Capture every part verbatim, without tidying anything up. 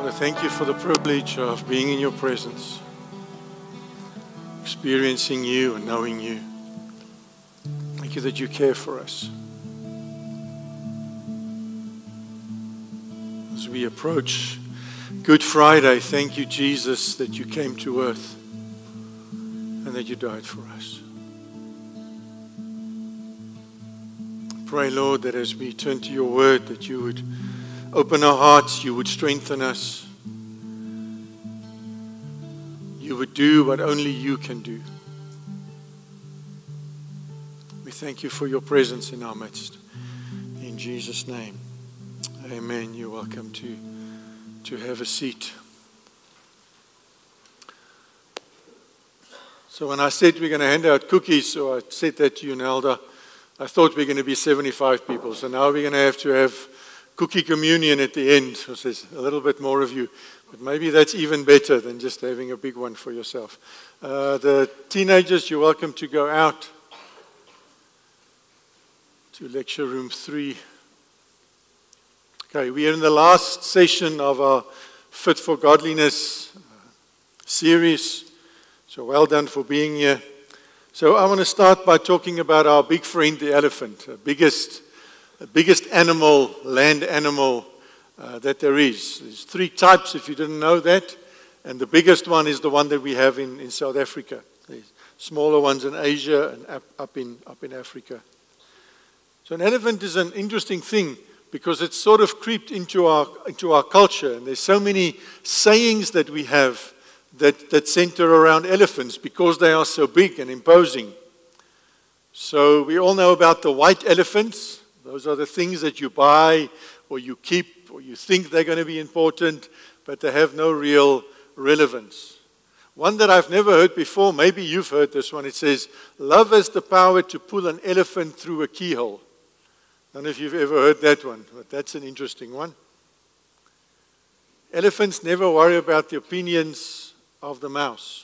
I thank you for the privilege of being in your presence, experiencing you and knowing you. Thank you that you care for us. As we approach Good Friday, thank you, Jesus, that you came to earth and that you died for us. Pray, Lord, that as we turn to your word, that you would open our hearts, you would strengthen us. You would do what only you can do. We thank you for your presence in our midst. In Jesus' name, amen. You're welcome to, to have a seat. So when I said we're going to hand out cookies, or I said that to you, Nelda, I thought we we're going to be seventy-five people. So now we're going to have to have cookie communion at the end. So there's a little bit more of you. But maybe that's even better than just having a big one for yourself. Uh, the teenagers, you're welcome to go out to lecture room three. Okay, we are in the last session of our Fit for Godliness series. So well done for being here. So I want to start by talking about our big friend, the elephant, the biggest, the biggest animal, land animal uh, that there is. There's three types, if you didn't know that, and the biggest one is the one that we have in, in South Africa. There's smaller ones in Asia and up, up in up in Africa. So an elephant is an interesting thing because it's sort of creeped into our into our culture, and there's so many sayings that we have that, that center around elephants because they are so big and imposing. So we all know about the white elephants. Those are the things that you buy or you keep or you think they're going to be important, but they have no real relevance. One that I've never heard before, maybe you've heard this one. It says, love has the power to pull an elephant through a keyhole. I don't know if you've ever heard that one, but that's an interesting one. Elephants never worry about the opinions of the mouse.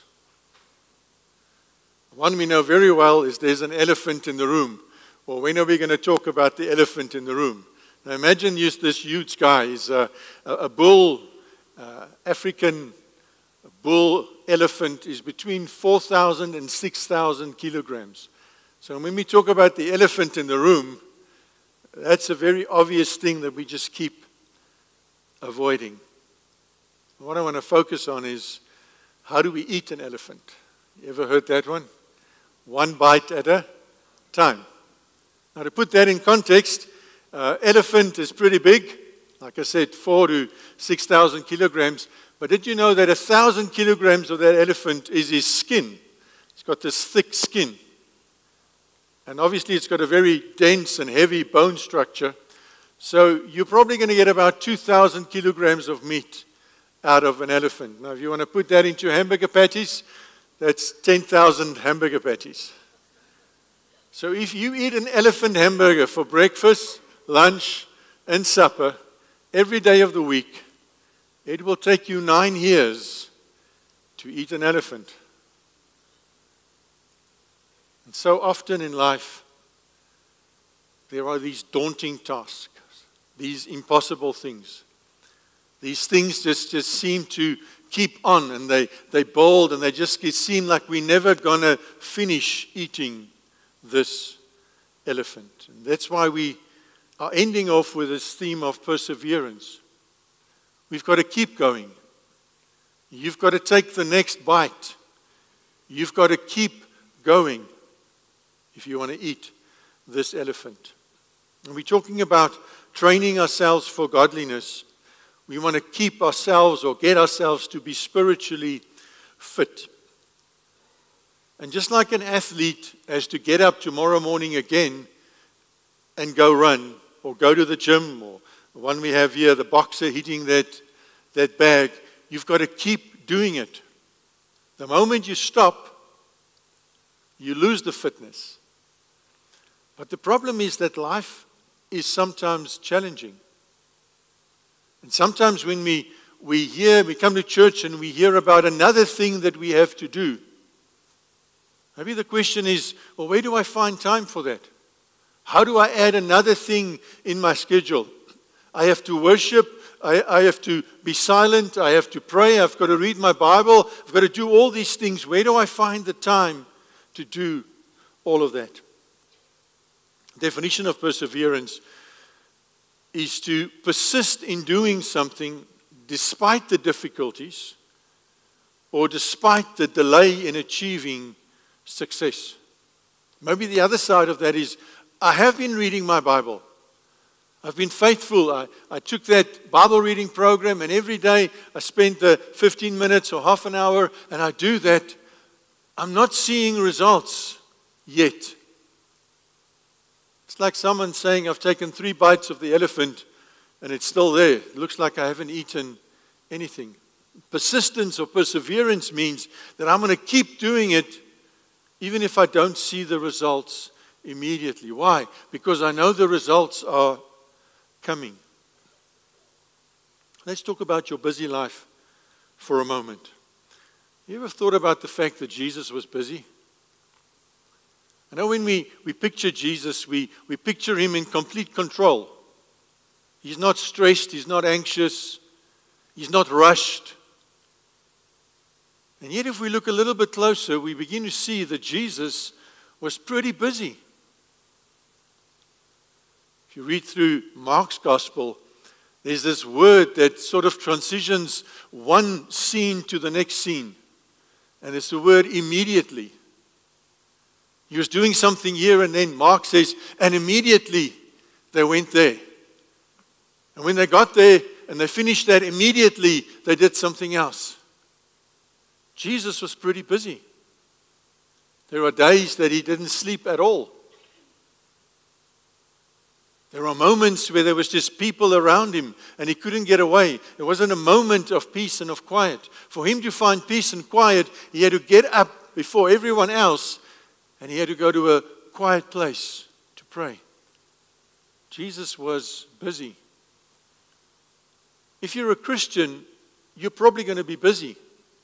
One we know very well is there's an elephant in the room. Well, when are we going to talk about the elephant in the room? Now imagine this huge guy. He's a, a bull, uh, African bull elephant is between four thousand and six thousand kilograms. So when we talk about the elephant in the room, that's a very obvious thing that we just keep avoiding. What I want to focus on is, how do we eat an elephant? You ever heard that one? One bite at a time. Now to put that in context, uh, elephant is pretty big. Like I said, four to six thousand kilograms. But did you know that a thousand kilograms of that elephant is his skin? It's got this thick skin. And obviously it's got a very dense and heavy bone structure. So you're probably going to get about two thousand kilograms of meat out of an elephant. Now if you want to put that into hamburger patties, that's ten thousand hamburger patties. So if you eat an elephant hamburger for breakfast, lunch, and supper every day of the week, it will take you nine years to eat an elephant. And so often in life, there are these daunting tasks, these impossible things. These things just, just seem to keep on, and they, they build, and they just seem like we're never going to finish eating this elephant. And that's why we are ending off with this theme of perseverance. We've got to keep going. You've got to take the next bite. You've got to keep going if you want to eat this elephant. And we're talking about training ourselves for godliness. We want to keep ourselves or get ourselves to be spiritually fit. And just like an athlete has to get up tomorrow morning again and go run or go to the gym, or the one we have here, the boxer hitting that, that bag, you've got to keep doing it. The moment you stop, you lose the fitness. But the problem is that life is sometimes challenging. And sometimes when we, we hear, we come to church and we hear about another thing that we have to do, maybe the question is, well, where do I find time for that? How do I add another thing in my schedule? I have to worship I, I have to be silent. I have to pray. I've got to read my Bible. I've got to do all these things. Where do I find the time to do all of that? Definition of perseverance is to persist in doing something despite the difficulties or despite the delay in achieving success. Maybe the other side of that is, I have been reading my Bible. I've been faithful. I, I took that Bible reading program, and every day I spend the fifteen minutes or half an hour, and I do that. I'm not seeing results yet. It's like someone saying, I've taken three bites of the elephant, and it's still there. It looks like I haven't eaten anything. Persistence or perseverance means that I'm going to keep doing it even if I don't see the results immediately. Why? Because I know the results are coming. Let's talk about your busy life for a moment. You ever thought about the fact that Jesus was busy? I know when we, we picture Jesus, we, we picture him in complete control. He's not stressed, he's not anxious, he's not rushed. And yet if we look a little bit closer, we begin to see that Jesus was pretty busy. If you read through Mark's gospel, there's this word that sort of transitions one scene to the next scene. And it's the word immediately. He was doing something here, and then Mark says, and immediately they went there. And when they got there and they finished that, immediately they did something else. Jesus was pretty busy. There are days that he didn't sleep at all. There are moments where there was just people around him and he couldn't get away. It wasn't a moment of peace and of quiet. For him to find peace and quiet, he had to get up before everyone else and he had to go to a quiet place to pray. Jesus was busy. If you're a Christian, you're probably going to be busy.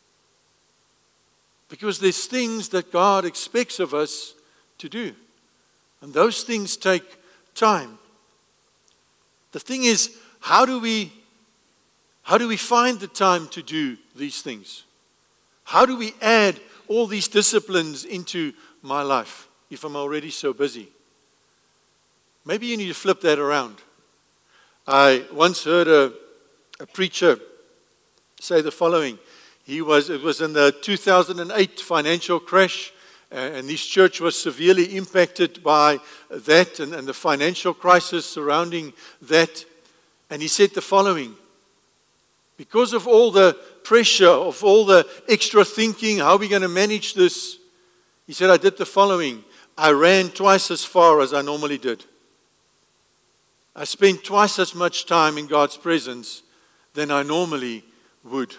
Because there's things that God expects of us to do. And those things take time. The thing is, how do we, how do we find the time to do these things? How do we add all these disciplines into my life if I'm already so busy? Maybe you need to flip that around. I once heard a, a preacher say the following. He was, it was in the two thousand eight financial crash, and this church was severely impacted by that and, and the financial crisis surrounding that. And he said the following: because of all the pressure, of all the extra thinking, how are we going to manage this? He said, I did the following. I ran twice as far as I normally did. I spent twice as much time in God's presence than I normally would.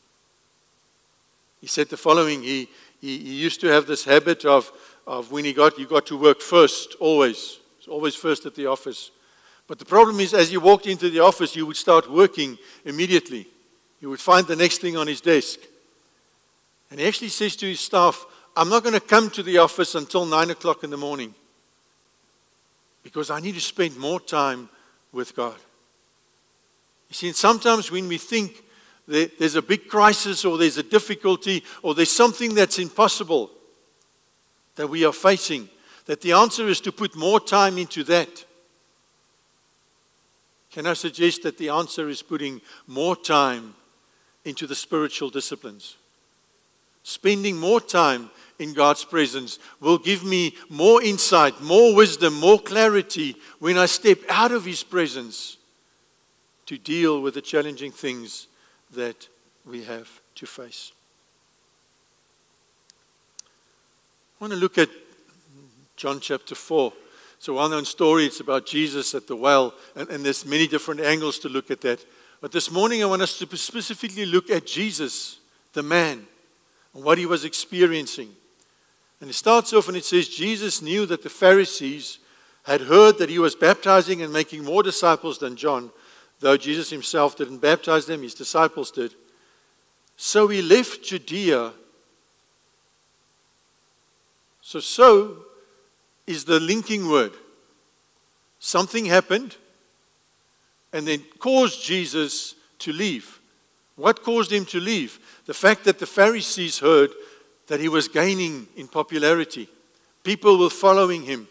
He said the following. He He, he used to have this habit of, of when he got, you got to work first, always. It's always first at the office. But the problem is, as you walked into the office, you would start working immediately. You would find the next thing on his desk. And he actually says to his staff, I'm not going to come to the office until nine o'clock in the morning. Because I need to spend more time with God. You see, and sometimes when we think there's a big crisis or there's a difficulty or there's something that's impossible that we are facing, that the answer is to put more time into that. Can I suggest that the answer is putting more time into the spiritual disciplines? Spending more time in God's presence will give me more insight, more wisdom, more clarity when I step out of His presence to deal with the challenging things that we have to face. I want to look at John chapter four. It's a well-known story. It's about Jesus at the well, and, and there's many different angles to look at that. But this morning I want us to specifically look at Jesus, the man, and what he was experiencing. And it starts off and it says, Jesus knew that the Pharisees had heard that he was baptizing and making more disciples than John, though Jesus himself didn't baptize them, his disciples did. So he left Judea. So, so is the linking word. Something happened and then caused Jesus to leave? What caused him to leave? The fact that the Pharisees heard that he was gaining in popularity. People were following him.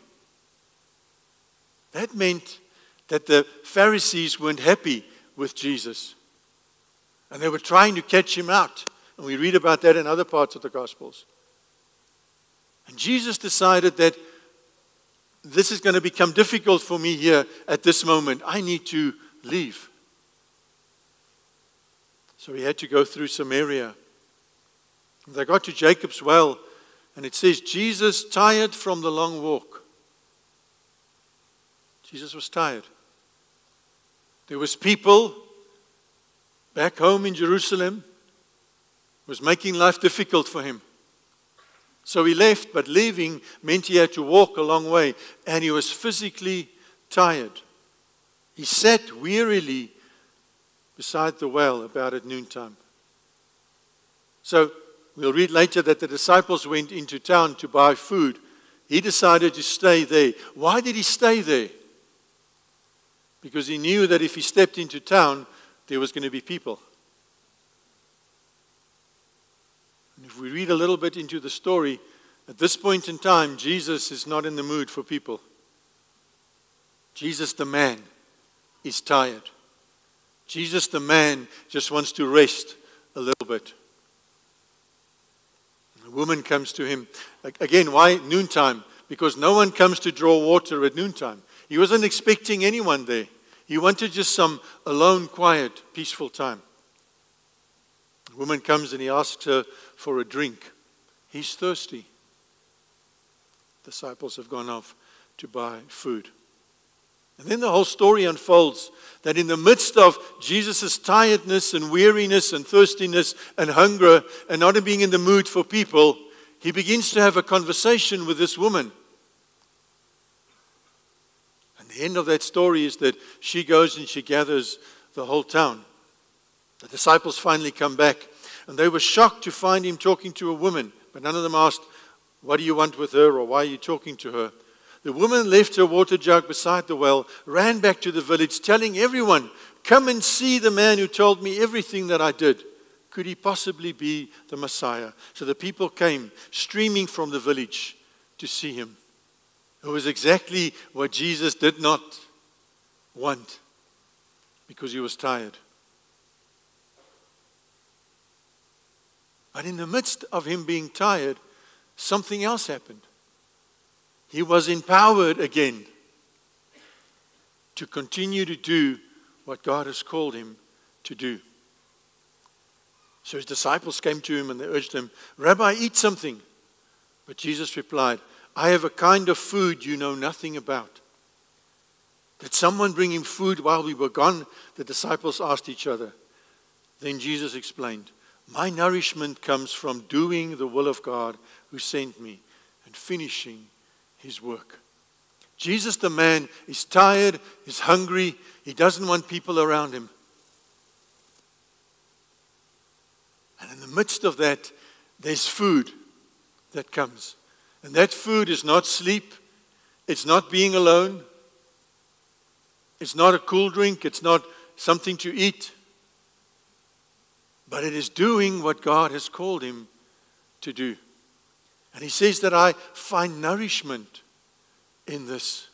That meant that the Pharisees weren't happy with Jesus. And they were trying to catch him out. And we read about that in other parts of the Gospels. And Jesus decided that this is going to become difficult for me here at this moment. I need to leave. So he had to go through Samaria. They got to Jacob's well, and it says, Jesus, tired from the long walk. Jesus was tired. There was people back home in Jerusalem. It was making life difficult for him. So he left, but leaving meant he had to walk a long way, and he was physically tired. He sat wearily beside the well about at noontime. So we'll read later that the disciples went into town to buy food. He decided to stay there. Why did he stay there? Because he knew that if he stepped into town, there was going to be people. And if we read a little bit into the story, at this point in time, Jesus is not in the mood for people. Jesus the man is tired. Jesus the man just wants to rest a little bit. A woman comes to him. Again, why noontime? Because no one comes to draw water at noontime. He wasn't expecting anyone there. He wanted just some alone, quiet, peaceful time. The woman comes and he asks her for a drink. He's thirsty. Disciples have gone off to buy food. And then the whole story unfolds that in the midst of Jesus' tiredness and weariness and thirstiness and hunger and not being in the mood for people, he begins to have a conversation with this woman. And the end of that story is that she goes and she gathers the whole town. The disciples finally come back, and they were shocked to find him talking to a woman. But none of them asked, what do you want with her, or why are you talking to her? The woman left her water jug beside the well, ran back to the village, telling everyone, come and see the man who told me everything that I did. Could he possibly be the Messiah? So the people came streaming from the village to see him. It was exactly what Jesus did not want, because he was tired. But in the midst of him being tired, something else happened. He was empowered again to continue to do what God has called him to do. So his disciples came to him and they urged him, Rabbi, eat something. But Jesus replied, I have a kind of food you know nothing about. Did someone bring him food while we were gone? The disciples asked each other. Then Jesus explained, my nourishment comes from doing the will of God who sent me and finishing his work. Jesus the man is tired, is hungry, he doesn't want people around him. And in the midst of that, there's food that comes. And that food is not sleep, it's not being alone, it's not a cool drink, it's not something to eat, but it is doing what God has called him to do. And he says that I find nourishment in this.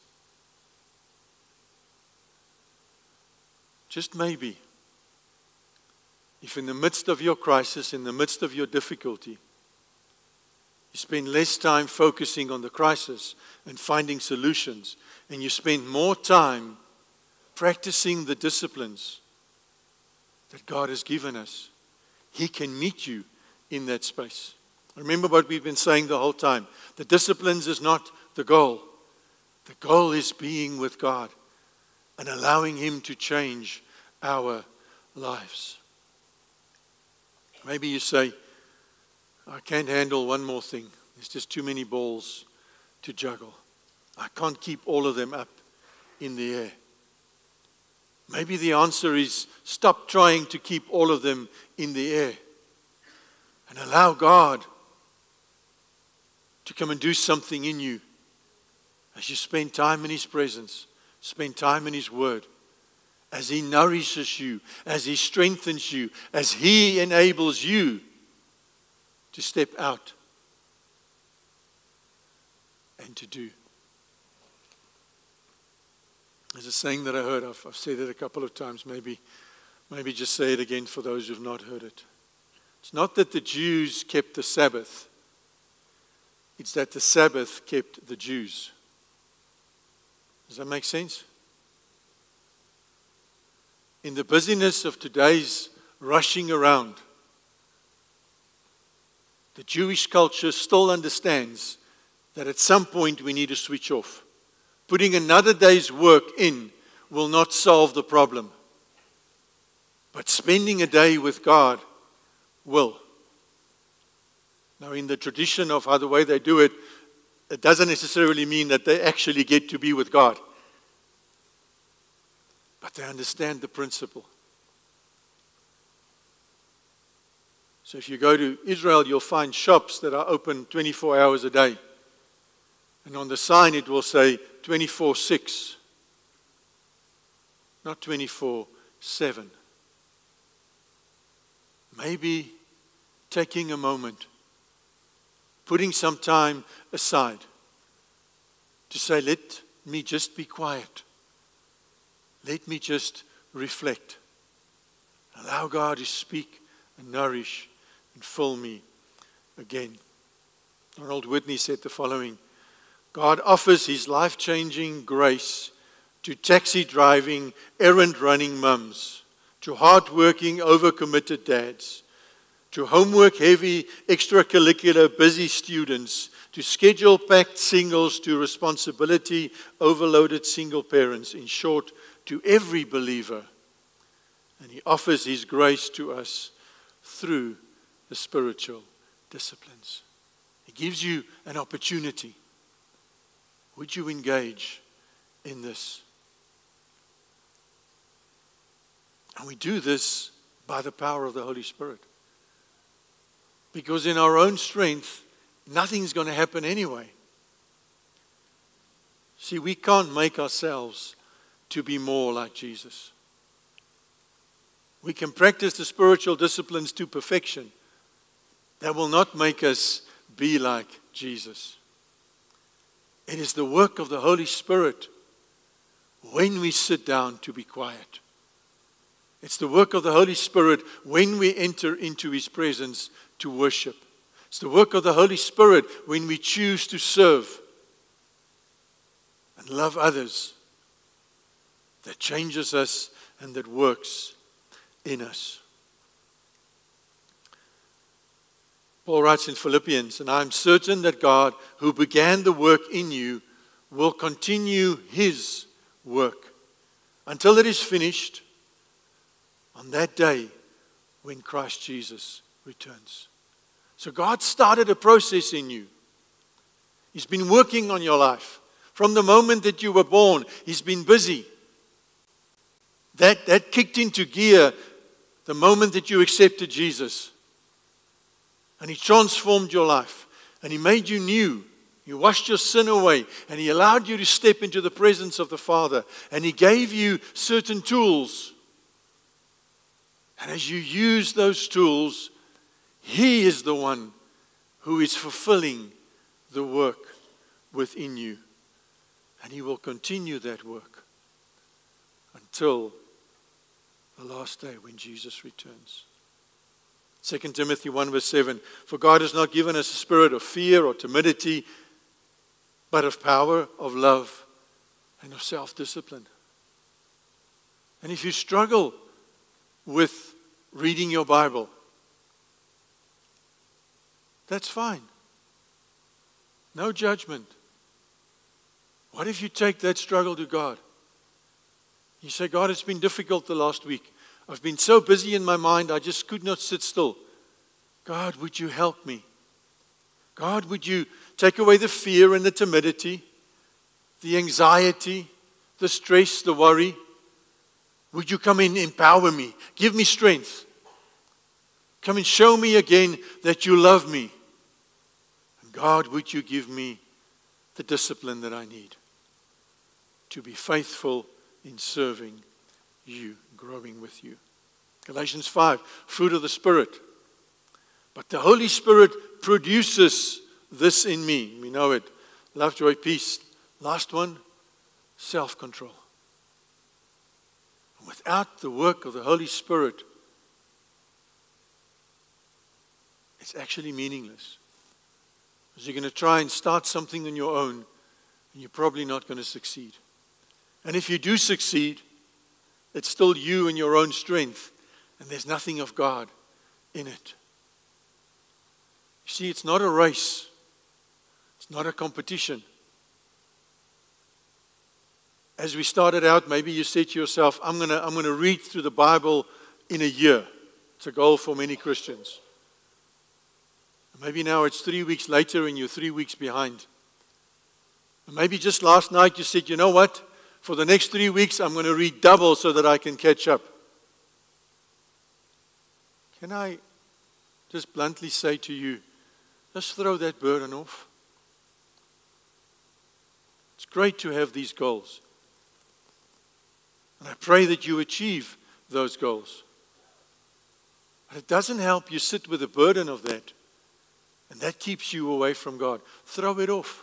Just maybe, if in the midst of your crisis, in the midst of your difficulty, you spend less time focusing on the crisis and finding solutions, and you spend more time practicing the disciplines that God has given us, he can meet you in that space. Remember what we've been saying the whole time. The disciplines is not the goal. The goal is being with God and allowing him to change our lives. Maybe you say, I can't handle one more thing. There's just too many balls to juggle. I can't keep all of them up in the air. Maybe the answer is stop trying to keep all of them in the air and allow God to come and do something in you as you spend time in his presence, spend time in his word, as He nourishes you, as He strengthens you, as He enables you to step out and to do. There's a saying that I heard, I've, I've said it a couple of times, maybe, maybe just say it again for those who've not heard it. It's not that the Jews kept the Sabbath, it's that the Sabbath kept the Jews. Does that make sense? In the busyness of today's rushing around, the Jewish culture still understands that at some point we need to switch off. Putting another day's work in will not solve the problem. But spending a day with God will. Now, in the tradition of how the way they do it, it doesn't necessarily mean that they actually get to be with God. But they understand the principle. So if you go to Israel, you'll find shops that are open twenty-four hours a day. And on the sign it will say twenty-four six, not twenty-four seven. Maybe taking a moment, putting some time aside to say, let me just be quiet. Let me just reflect. Allow God to speak and nourish and fill me again. Donald Whitney said the following: God offers His life-changing grace to taxi-driving, errand-running mums, to hard-working, overcommitted dads, to homework-heavy, extracurricular, busy students, to schedule-packed singles, to responsibility-overloaded single parents. In short, to every believer. And He offers His grace to us through the spiritual disciplines. He gives you an opportunity. Would you engage in this? And we do this by the power of the Holy Spirit. Because in our own strength, nothing's going to happen anyway. See, we can't make ourselves to be more like Jesus. We can practice the spiritual disciplines to perfection. That will not make us be like Jesus. It is the work of the Holy Spirit when we sit down to be quiet. It's the work of the Holy Spirit when we enter into His presence to worship. It's the work of the Holy Spirit when we choose to serve and love others that changes us and that works in us. Paul writes in Philippians, and I am certain that God, who began the work in you, will continue His work until it is finished on that day when Christ Jesus returns. So God started a process in you. He's been working on your life. From the moment that you were born, He's been busy. That, that kicked into gear the moment that you accepted Jesus. And He transformed your life. And He made you new. He washed your sin away. And He allowed you to step into the presence of the Father. And He gave you certain tools. And as you use those tools, He is the one who is fulfilling the work within you. And He will continue that work until the last day when Jesus returns. Second Timothy one verse seven, for God has not given us a spirit of fear or timidity, but of power, of love, and of self-discipline. And if you struggle with reading your Bible, that's fine. No judgment. What if you take that struggle to God? You say, God, it's been difficult the last week. I've been so busy in my mind, I just could not sit still. God, would you help me? God, would you take away the fear and the timidity, the anxiety, the stress, the worry? Would you come and empower me? Give me strength. Come and show me again that you love me. And God, would you give me the discipline that I need to be faithful in serving you, growing with you. Galatians five, fruit of the Spirit. But the Holy Spirit produces this in me. We know it. Love, joy, peace. Last one, self-control. Without the work of the Holy Spirit, it's actually meaningless. Because you're going to try and start something on your own, and you're probably not going to succeed. And if you do succeed, it's still you and your own strength, and there's nothing of God in it. You see, it's not a race. It's not a competition. As we started out, maybe you said to yourself, I'm going to I'm going to read through the Bible in a year. It's a goal for many Christians. Maybe now it's three weeks later and you're three weeks behind. Maybe just last night you said, you know what? For the next three weeks, I'm going to read double so that I can catch up. Can I just bluntly say to you, just throw that burden off? It's great to have these goals. And I pray that you achieve those goals. But it doesn't help you sit with the burden of that. And that keeps you away from God. Throw it off.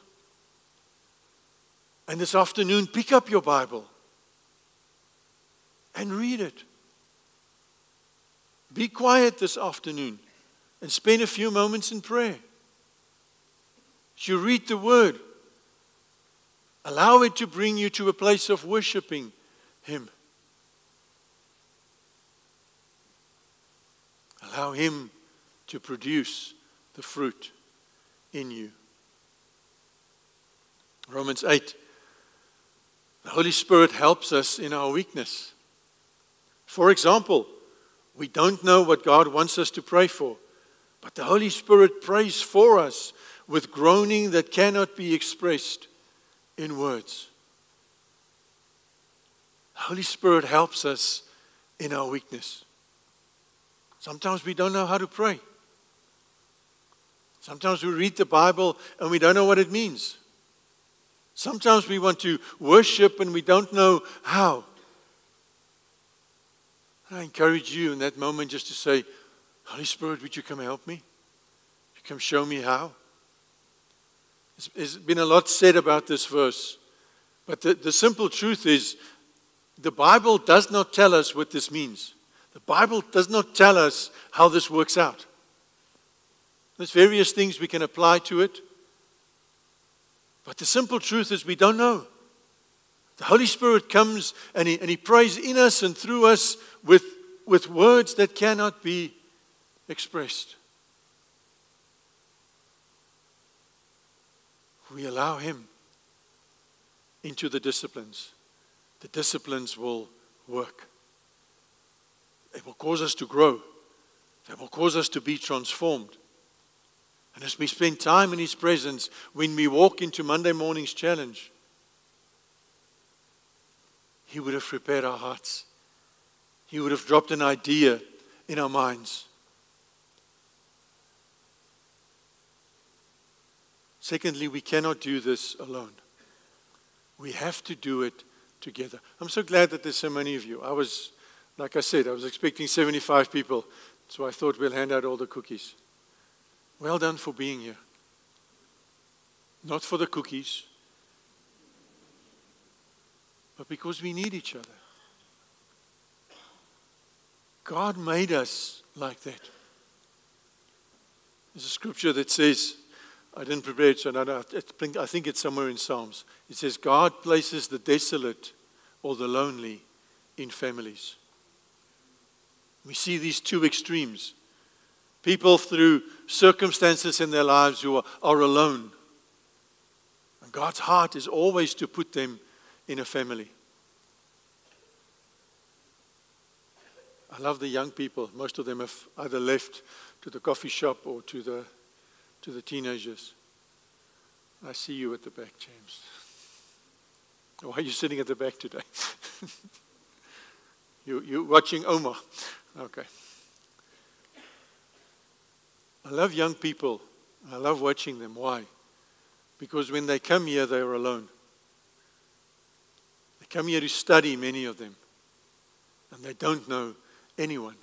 And this afternoon, pick up your Bible and read it. Be quiet this afternoon and spend a few moments in prayer. As you read the Word, allow it to bring you to a place of worshiping Him. Allow Him to produce the fruit in you. Romans eight. The Holy Spirit helps us in our weakness. For example, we don't know what God wants us to pray for, but the Holy Spirit prays for us with groaning that cannot be expressed in words. The Holy Spirit helps us in our weakness. Sometimes we don't know how to pray. Sometimes we read the Bible and we don't know what it means. Sometimes we want to worship and we don't know how. I encourage you in that moment just to say, Holy Spirit, would you come help me? Would you come show me how? There's been a lot said about this verse. But the, the simple truth is, the Bible does not tell us what this means. The Bible does not tell us how this works out. There's various things we can apply to it. But the simple truth is we don't know. The Holy Spirit comes and He, and he prays in us and through us with, with words that cannot be expressed. We allow Him into the disciplines. The disciplines will work. It will cause us to grow. It will cause us to be transformed. And as we spend time in His presence, when we walk into Monday morning's challenge, He would have prepared our hearts. He would have dropped an idea in our minds. Secondly, we cannot do this alone. We have to do it together. I'm so glad that there's so many of you. I was, like I said, I was expecting seventy-five people, so I thought we'll hand out all the cookies. Well done for being here. Not for the cookies, but because we need each other. God made us like that. There's a scripture that says, I didn't prepare it, so I think it's somewhere in Psalms. It says, God places the desolate or the lonely in families. We see these two extremes. People through circumstances in their lives who are, are alone. And God's heart is always to put them in a family. I love the young people. Most of them have either left to the coffee shop or to the to the teenagers. I see you at the back, James. Why are you sitting at the back today? you, you're watching Omar. Okay. I love young people. I love watching them. Why? Because when they come here, they are alone. They come here to study, many of them. and they don't know anyone.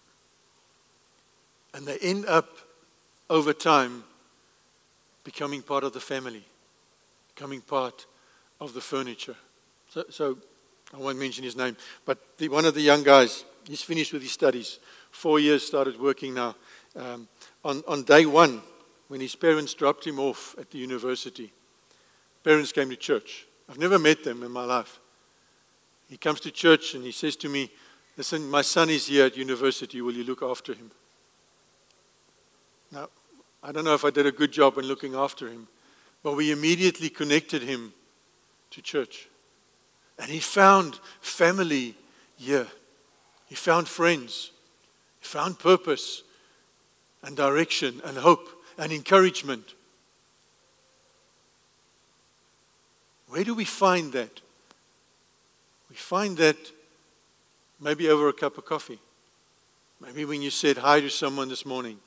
And they end up, over time, becoming part of the family, becoming part of the furniture. So, so I won't mention his name, but the, one of the young guys, he's finished with his studies. Four years, started working now. Um, on, on day one, when his parents dropped him off at the university, parents came to church. I've never met them in my life. He comes to church and he says to me, listen, my son is here at university. Will you look after him? Now, I don't know if I did a good job in looking after him, but we immediately connected him to church. And he found family here. He found friends. He found purpose and direction and hope and encouragement. Where do we find that? We find that maybe over a cup of coffee. Maybe when you said hi to someone this morning.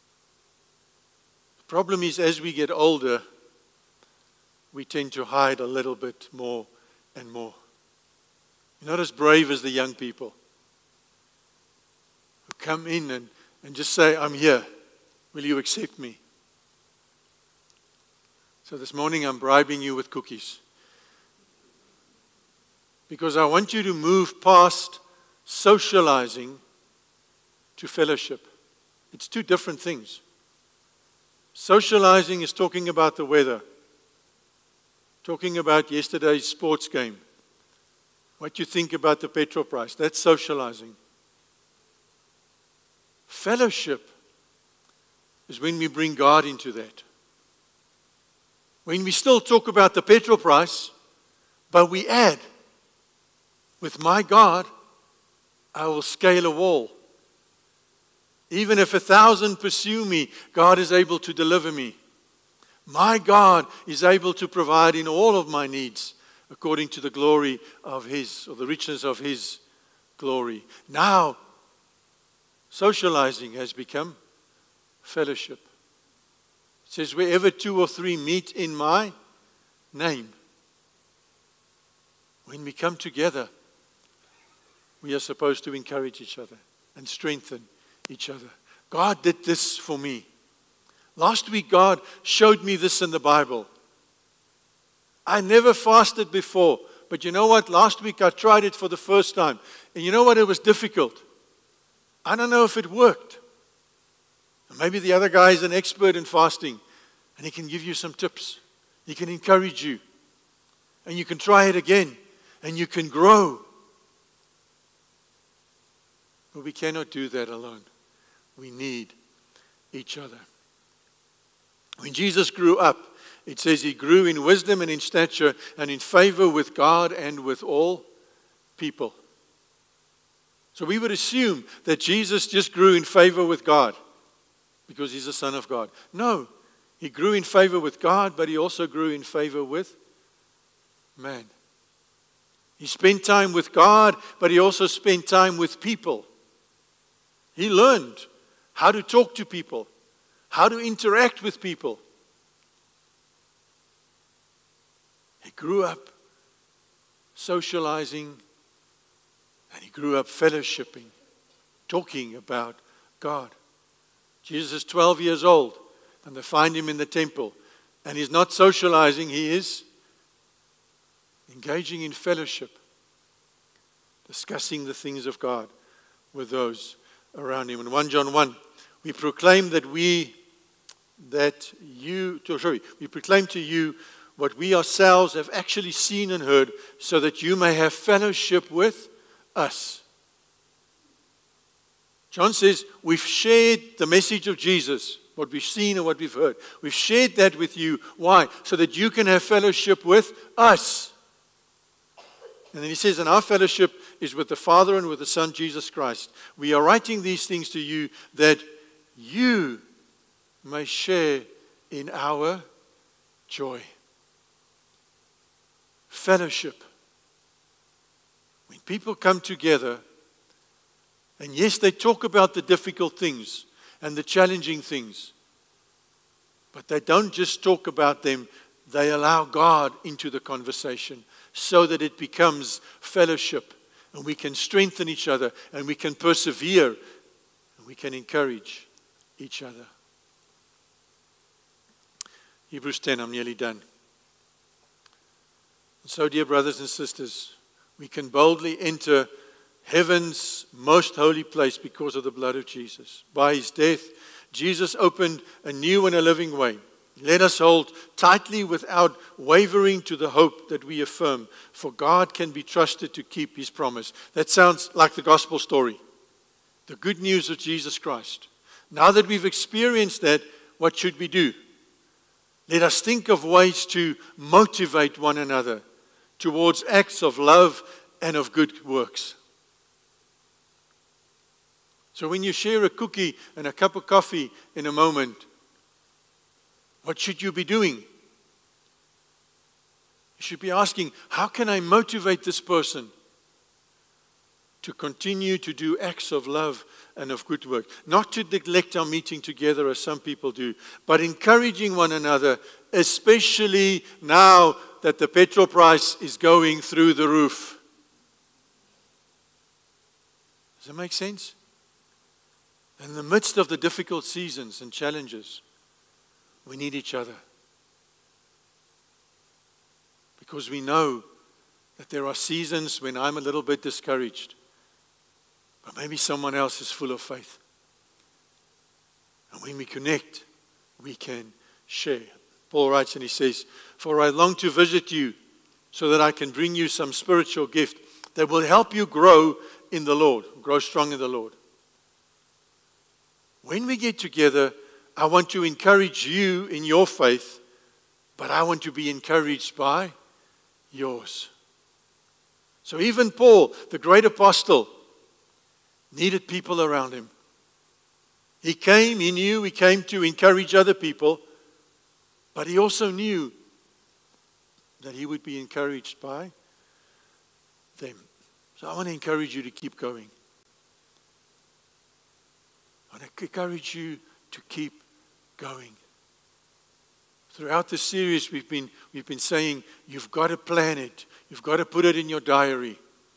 The problem is, as we get older, we tend to hide a little bit more and more. You're not as brave as the young people who come in and, and just say, I'm here. Will you accept me? So this morning I'm bribing you with cookies. Because I want you to move past socializing to fellowship. It's two different things. Socializing is talking about the weather, talking about yesterday's sports game, what you think about the petrol price. That's socializing. Fellowship is when we bring God into that. When we still talk about the petrol price, but we add, with my God, I will scale a wall. Even if a thousand pursue me, God is able to deliver me. My God is able to provide in all of my needs according to the glory of His, or the richness of His glory. Now, socializing has become fellowship. It says, wherever two or three meet in my name. When we come together, we are supposed to encourage each other and strengthen each other. God did this for me. Last week, God showed me this in the Bible. I never fasted before, but you know what? Last week I tried it for the first time. And you know what? It was difficult. I don't know if it worked. Maybe the other guy is an expert in fasting, and he can give you some tips. He can encourage you. And you can try it again, and you can grow. But we cannot do that alone. We need each other. When Jesus grew up, it says He grew in wisdom and in stature and in favor with God and with all people. So we would assume that Jesus just grew in favor with God because He's the Son of God. No, He grew in favor with God, but He also grew in favor with man. He spent time with God, but He also spent time with people. He learned how to talk to people, how to interact with people. He grew up socializing, and He grew up fellowshipping, talking about God. Jesus is twelve years old, and they find Him in the temple. And He's not socializing, He is engaging in fellowship, discussing the things of God with those around Him. In First John one, we proclaim that we, that you, sorry, we proclaim to you what we ourselves have actually seen and heard, so that you may have fellowship with us. John says, we've shared the message of Jesus, what we've seen and what we've heard. We've shared that with you. Why? So that you can have fellowship with us. And then he says, and our fellowship is with the Father and with the Son, Jesus Christ. We are writing these things to you that you may share in our joy. Fellowship. When people come together, and yes, they talk about the difficult things and the challenging things, but they don't just talk about them, they allow God into the conversation so that it becomes fellowship and we can strengthen each other, and we can persevere, and we can encourage each other. Hebrews ten, I'm nearly done. So, dear brothers and sisters, we can boldly enter heaven's most holy place because of the blood of Jesus. By his death, Jesus opened a new and a living way. Let us hold tightly without wavering to the hope that we affirm, for God can be trusted to keep his promise. That sounds like the gospel story, the good news of Jesus Christ. Now that we've experienced that, what should we do? Let us think of ways to motivate one another towards acts of love and of good works. So when you share a cookie and a cup of coffee in a moment, what should you be doing? You should be asking, how can I motivate this person to continue to do acts of love and of good work? Not to neglect our meeting together as some people do, but encouraging one another, especially now that the petrol price is going through the roof. Does that make sense? In the midst of the difficult seasons and challenges, we need each other. Because we know that there are seasons when I'm a little bit discouraged, but maybe someone else is full of faith. And when we connect, we can share. Paul writes and he says, "For I long to visit you so that I can bring you some spiritual gift that will help you grow in the Lord, grow strong in the Lord." When we get together, I want to encourage you in your faith, but I want to be encouraged by yours. So even Paul, the great apostle, needed people around him. He came, he knew he came to encourage other people, but he also knew that he would be encouraged by them. So I want to encourage you to keep going. I want to encourage you to keep going. Throughout this series, we've been, we've been saying, you've got to plan it. You've got to put it in your diary.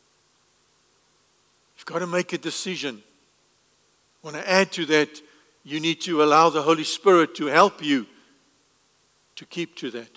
You've got to make a decision. I want to add to that, you need to allow the Holy Spirit to help you to keep to that.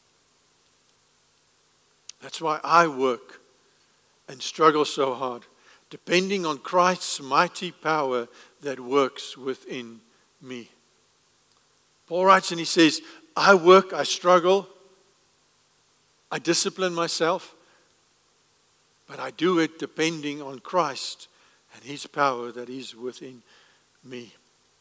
That's why I work and struggle so hard, depending on Christ's mighty power that works within me. Paul writes and he says, I work, I struggle, I discipline myself, but I do it depending on Christ and his power that is within me.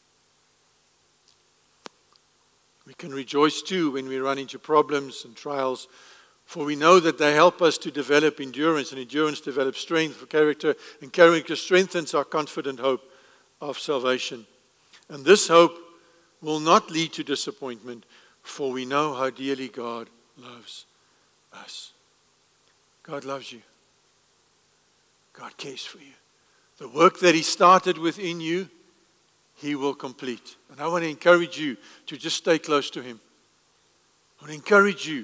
We can rejoice too when we run into problems and trials, for we know that they help us to develop endurance, and endurance develops strength for character, and character strengthens our confident hope of salvation. And this hope will not lead to disappointment, for we know how dearly God loves us. God loves you. God cares for you. The work that he started within you, he will complete. And I want to encourage you to just stay close to him. I want to encourage you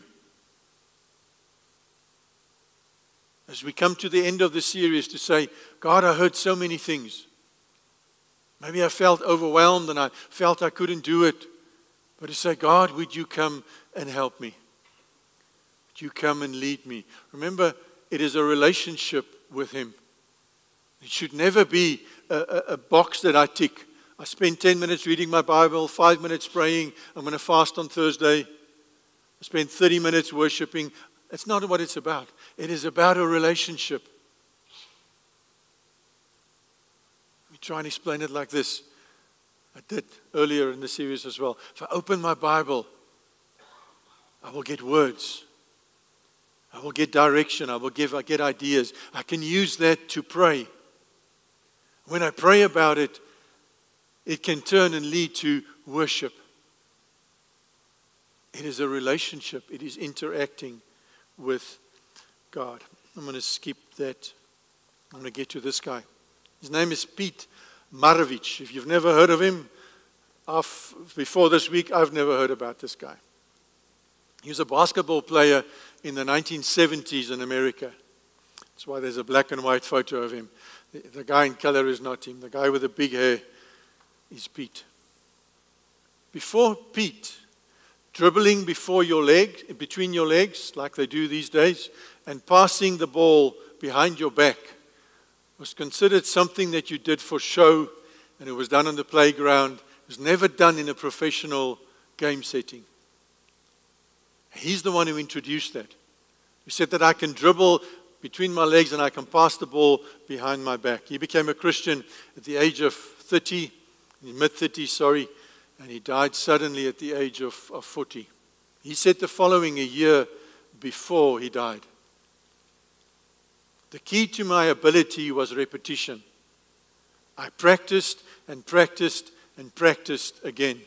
as we come to the end of the series to say, God, I heard so many things. Maybe I felt overwhelmed and I felt I couldn't do it. But to say, God, would you come and help me? Would you come and lead me? Remember, it is a relationship with him. It should never be a, a, a box that I tick. I spend ten minutes reading my Bible, five minutes praying. I'm going to fast on Thursday. I spend thirty minutes worshiping. That's not what it's about. It is about a relationship. Let me try and explain it like this. I did earlier in the series as well. If I open my Bible, I will get words. I will get direction. I will give, I get ideas. I can use that to pray. When I pray about it, it can turn and lead to worship. It is a relationship. It is interacting with God. I'm going to skip that. I'm going to get to this guy. His name is Pete Maravich. If you've never heard of him, I've, before this week, I've never heard about this guy. He was a basketball player in the nineteen seventies in America. That's why there's a black and white photo of him. The, the guy in color is not him. The guy with the big hair is Pete. Before Pete, dribbling before your leg, between your legs, like they do these days, and passing the ball behind your back was considered something that you did for show, and it was done on the playground. It was never done in a professional game setting. He's the one who introduced that. He said that I can dribble between my legs and I can pass the ball behind my back. He became a Christian at the age of thirty, mid-thirties, sorry, and he died suddenly at the age of, of forty. He said the following a year before he died. The key to my ability was repetition. I practiced and practiced and practiced again.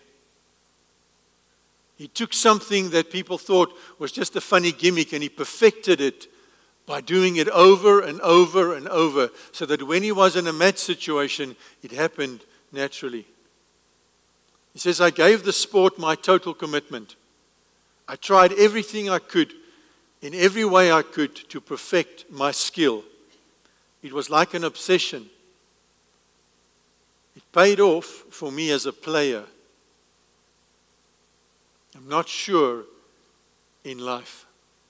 He took something that people thought was just a funny gimmick and he perfected it by doing it over and over and over so that when he was in a match situation, it happened naturally. He says, I gave the sport my total commitment. I tried everything I could, in every way I could, to perfect my skill. It was like an obsession. It paid off for me as a player. I'm not sure in life.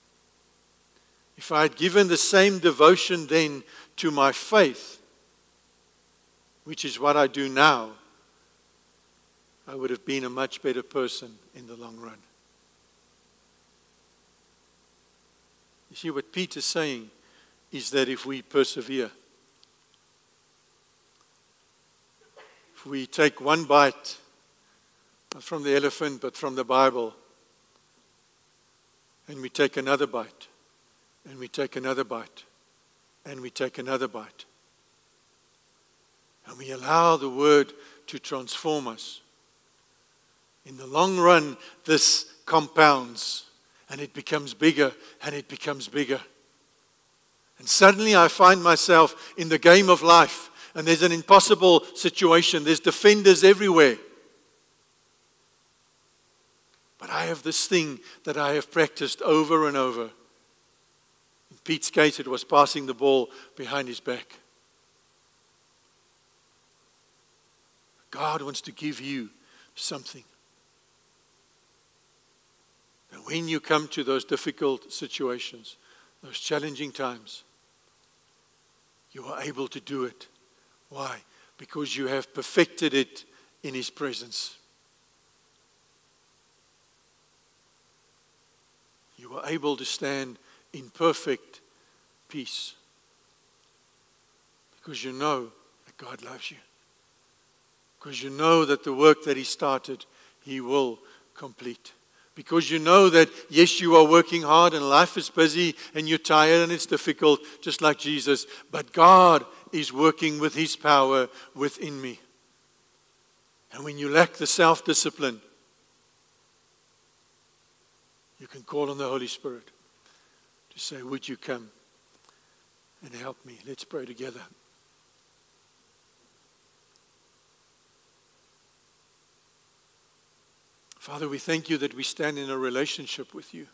If I had given the same devotion then to my faith, which is what I do now, I would have been a much better person in the long run. You see, what Peter's saying is that if we persevere, if we take one bite, not from the elephant, but from the Bible, and we take another bite, and we take another bite, and we take another bite, and we allow the Word to transform us, in the long run, this compounds, and it becomes bigger, and it becomes bigger. And suddenly I find myself in the game of life, and there's an impossible situation. There's defenders everywhere. But I have this thing that I have practiced over and over. In Pete's case, it was passing the ball behind his back. God wants to give you something. And when you come to those difficult situations, those challenging times, you are able to do it. Why? Because you have perfected it in His presence. You are able to stand in perfect peace because you know that God loves you. Because you know that the work that He started, He will complete. Because you know that, yes, you are working hard and life is busy and you're tired and it's difficult, just like Jesus. But God is working with His power within me. And when you lack the self-discipline, you can call on the Holy Spirit to say, would you come and help me? Let's pray together. Father, we thank you that we stand in a relationship with you.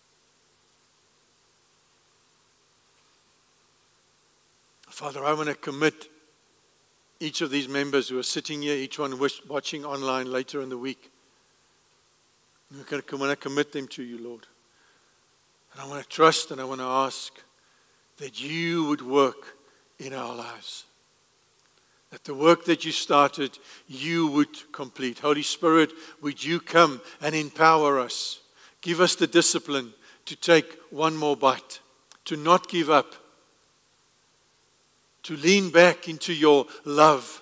Father, I want to commit each of these members who are sitting here, each one watching online later in the week. I want to commit them to you, Lord. And I want to trust and I want to ask that you would work in our lives. That the work that you started, you would complete. Holy Spirit, would you come and empower us? Give us the discipline to take one more bite, to not give up, to lean back into your love,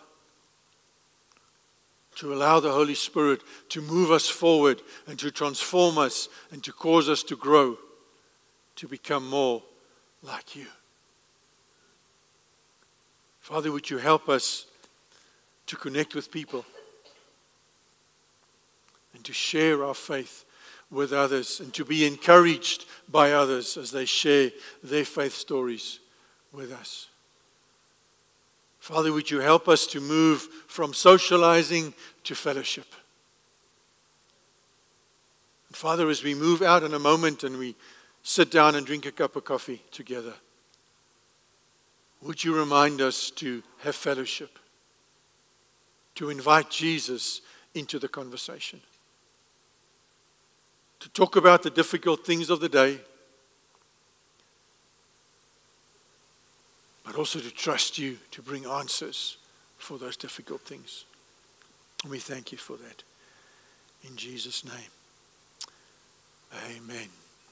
to allow the Holy Spirit to move us forward and to transform us and to cause us to grow, to become more like you. Father, would you help us to connect with people and to share our faith with others and to be encouraged by others as they share their faith stories with us. Father, would you help us to move from socializing to fellowship? And Father, as we move out in a moment and we sit down and drink a cup of coffee together, would you remind us to have fellowship, to invite Jesus into the conversation, to talk about the difficult things of the day, but also to trust you to bring answers for those difficult things. And we thank you for that. In Jesus' name, amen.